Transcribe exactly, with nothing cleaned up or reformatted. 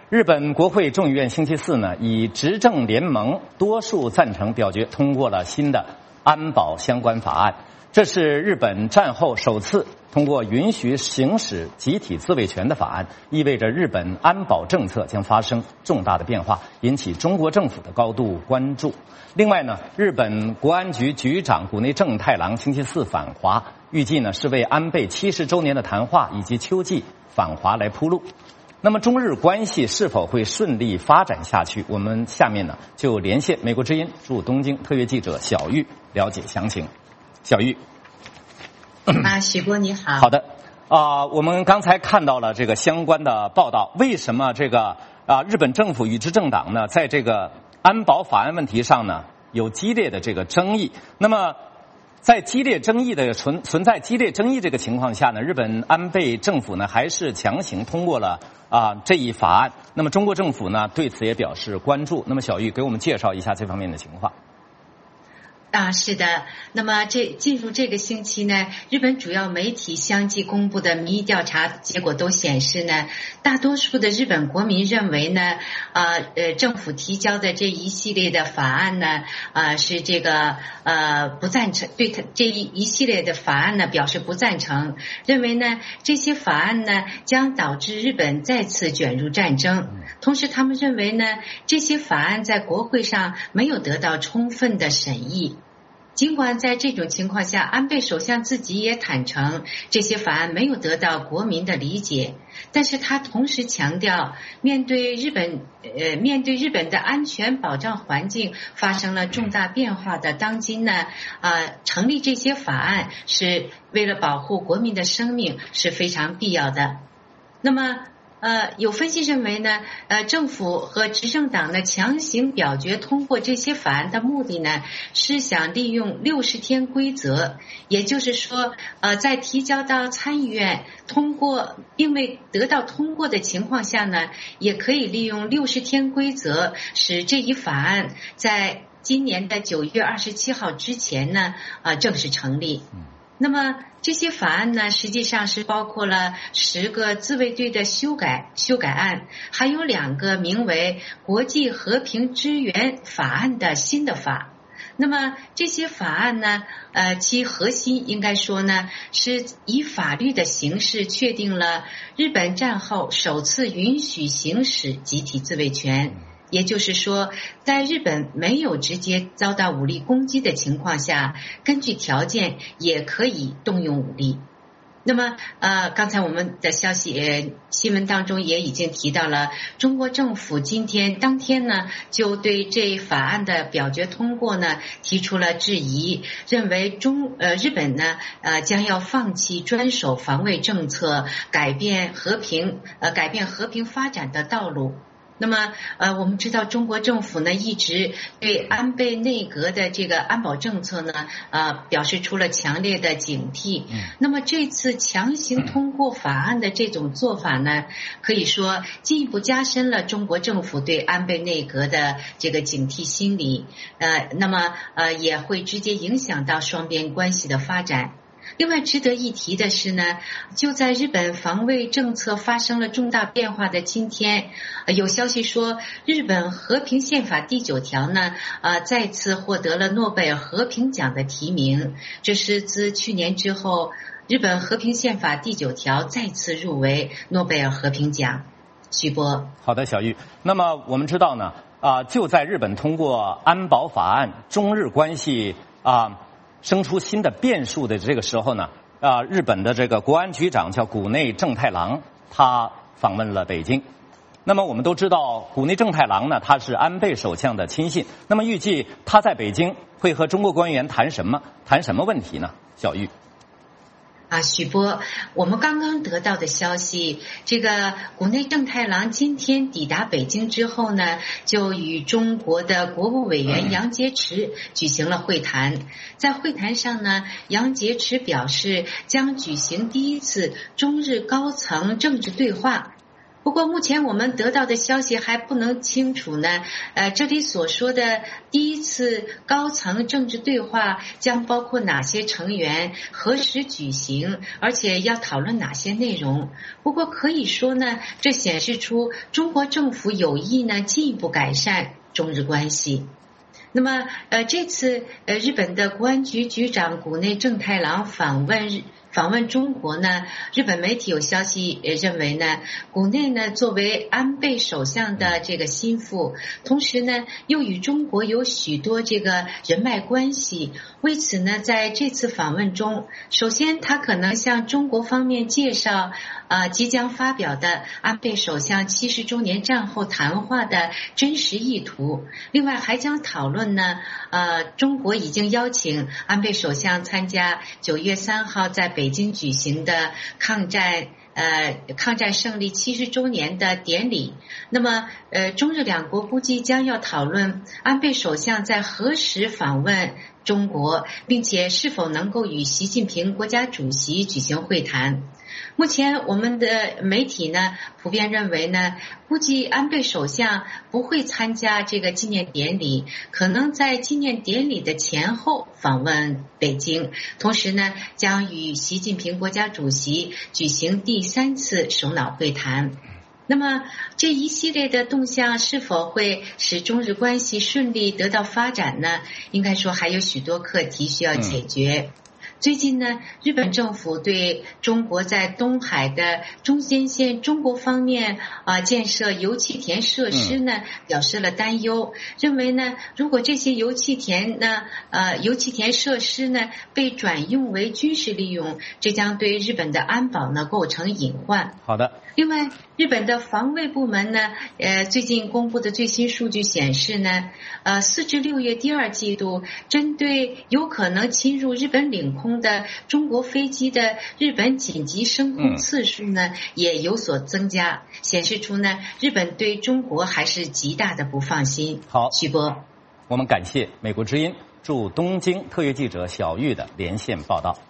日本国会众议院星期四呢，以执政联盟多数赞成表决通过了新的安保相关法案。这是日本战后首次通过允许行使集体自卫权的法案，意味着日本安保政策将发生重大的变化，引起中国政府的高度关注。另外呢，日本国安局局长谷内正太郎星期四访华，预计呢是为安倍七十周年的谈话以及秋季访华来铺路。那么中日关系是否会顺利发展下去？我们下面呢就连线美国之音驻东京特约记者小玉了解详情。小玉， 啊，许波你好。 好的，啊、呃，我们刚才看到了这个相关的报道，为什么这个啊、呃、日本政府与执政党呢在这个安保法案问题上呢有激烈的这个争议？那么在激烈争议的存存在激烈争议这个情况下呢，日本安倍政府呢还是强行通过了啊、呃、这一法案。那么中国政府呢对此也表示关注。那么小玉给我们介绍一下这方面的情况。 啊，是的。那么这进入这个星期呢，日本主要媒体相继公布的民意调查结果都显示呢，大多数的日本国民认为呢，呃呃，政府提交的这一系列的法案呢，呃是这个呃不赞成，对他这一一系列的法案呢表示不赞成，认为呢这些法案呢将导致日本再次卷入战争。同时，他们认为呢这些法案在国会上没有得到充分的审议。尽管在这种情况下，安倍首相自己也坦诚这些法案没有得到国民的理解，但是他同时强调，面对日本呃面对日本的安全保障环境发生了重大变化的当今呢，呃，成立这些法案是为了保护国民的生命是非常必要的。那么呃，有分析认为呢，呃，政府和执政党呢强行表决通过这些法案的目的呢，是想利用六十天规则，也就是说，呃，在提交到参议院通过并未得到通过的情况下呢，也可以利用六十天规则，使这一法案在今年的九月二十七号之前呢，呃，正式成立。那么这些法案呢，实际上是包括了十个自卫队的修改修改案，还有两个名为国际和平支援法案的新的法。那么这些法案呢，呃，其核心应该说呢，是以法律的形式确定了日本战后首次允许行使集体自卫权。也就是说，在日本没有直接遭到武力攻击的情况下，根据条件也可以动用武力。那么，呃，刚才我们的消息呃新闻当中也已经提到了，中国政府今天当天呢，就对这法案的表决通过呢提出了质疑，认为中呃日本呢呃将要放弃专守防卫政策，改变和平呃改变和平发展的道路。那么，呃，我们知道中国政府呢一直对安倍内阁的这个安保政策呢，呃，表示出了强烈的警惕。那么这次强行通过法案的这种做法呢，可以说进一步加深了中国政府对安倍内阁的这个警惕心理。呃，那么呃也会直接影响到双边关系的发展。另外值得一提的是呢，就在日本防卫政策发生了重大变化的今天，有消息说日本和平宪法第九条呢，呃，再次获得了诺贝尔和平奖的提名。这是自去年之后，日本和平宪法第九条再次入围诺贝尔和平奖。徐波。 好的，小玉。那么我们知道呢，啊、呃，就在日本通过安保法案，中日关系啊。呃生出新的变数的这个时候呢，啊、呃，日本的这个国安局长叫谷内正太郎，他访问了北京。那么我们都知道，谷内正太郎呢，他是安倍首相的亲信。那么预计他在北京会和中国官员谈什么？谈什么问题呢？小玉。 啊，许波，我们刚刚得到的消息，这个谷内正太郎今天抵达北京之后呢，就与中国的国务委员杨洁篪举行了会谈。在会谈上呢，杨洁篪表示将举行第一次中日高层政治对话。 不过目前我们得到的消息还不能清楚呢。呃，这里所说的第一次高层政治对话将包括哪些成员、何时举行，而且要讨论哪些内容。不过可以说呢，这显示出中国政府有意呢进一步改善中日关系。那么，呃，这次呃日本的国安局局长谷内正太郎访问日。访问中国呢，日本媒体有消息认为呢，谷内呢作为安倍首相的这个心腹，同时呢又与中国有许多这个人脉关系，为此呢在这次访问中，首先他可能向中国方面介绍呃即将发表的安倍首相七十周年战后谈话的真实意图，另外还将讨论呢呃中国已经邀请安倍首相参加九月三号在北京举行的抗战呃抗战胜利七十周年的典礼。那么呃中日两国估计将要讨论安倍首相在何时访问中国，并且是否能够与习近平国家主席举行会谈。目前我们的媒体呢普遍认为呢，估计安倍首相不会参加这个纪念典礼，可能在纪念典礼的前后访问北京，同时呢将与习近平国家主席举行第三次首脑会谈。那么这一系列的动向是否会使中日关系顺利得到发展呢？应该说还有许多课题需要解决。嗯最近呢，日本政府对中国在东海的中间线中国方面啊、呃、建设油气田设施呢表示了担忧，认为呢，如果这些油气田呢呃油气田设施呢被转用为军事利用，这将对日本的安保呢构成隐患。 好的。 另外，日本的防卫部门呢，呃，最近公布的最新数据显示呢，呃，四至六月第二季度，针对有可能侵入日本领空的中国飞机的日本紧急升空次数呢，嗯、也有所增加，显示出呢，日本对中国还是极大的不放心。 好， 徐波， 我们感谢美国之音驻东京特约记者小玉的连线报道。